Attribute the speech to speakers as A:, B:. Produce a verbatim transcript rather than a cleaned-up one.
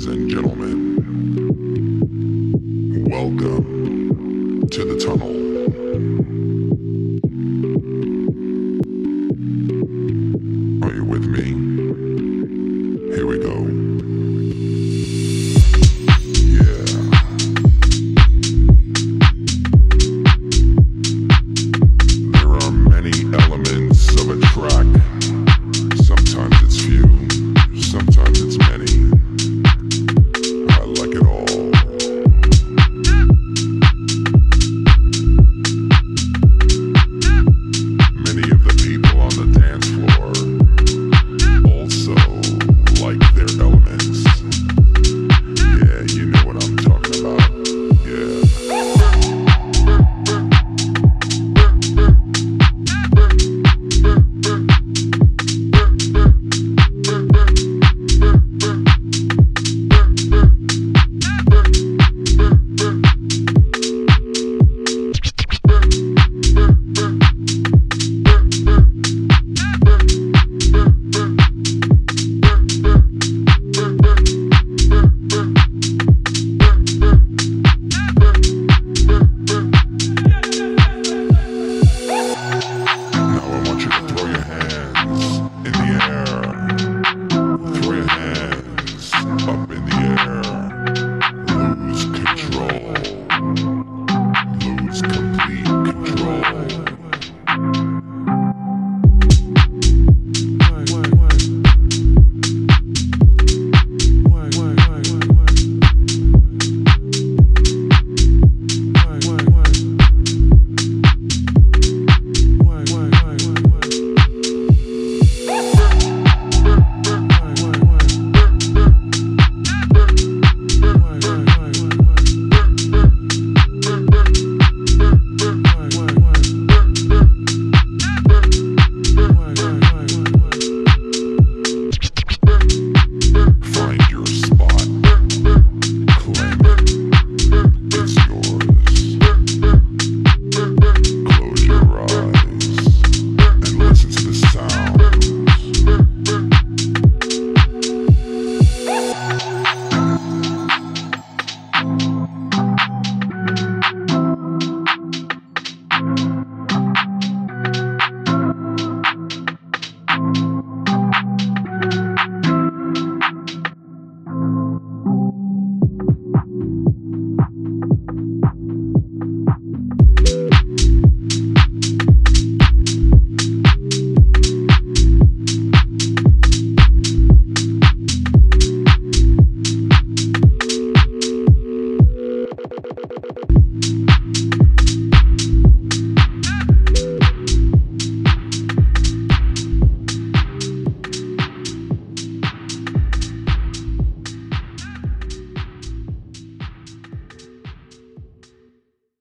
A: Ladies and gentlemen, welcome to the tunnel. Are you with me? Here we go. Yeah. There are many elements of a track. Sometimes it's few, sometimes it's many. I like it all. Many of the people on the dance floor also like their elements.